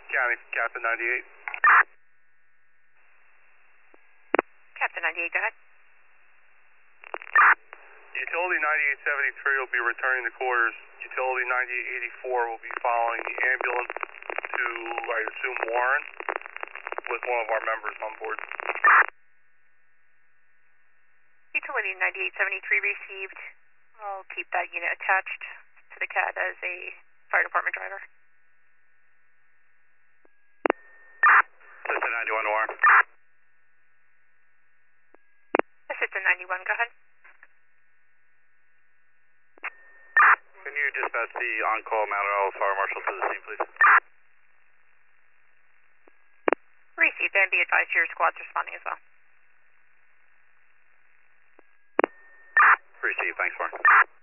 County, Captain 98. Captain 98, go ahead. Utility 9873 will be returning to quarters. Utility 9884 will be following the ambulance to, I assume, Warren, with one of our members on board. Utility 9873 received. I'll keep that unit attached to the CAD as a fire department driver. Assistant 91 Warren. Assistant 91, go ahead. Can you dispatch the on-call Mount Olive Fire Marshal to the scene, please? Received, and be advised your squad's responding as well. Received, thanks, Warren.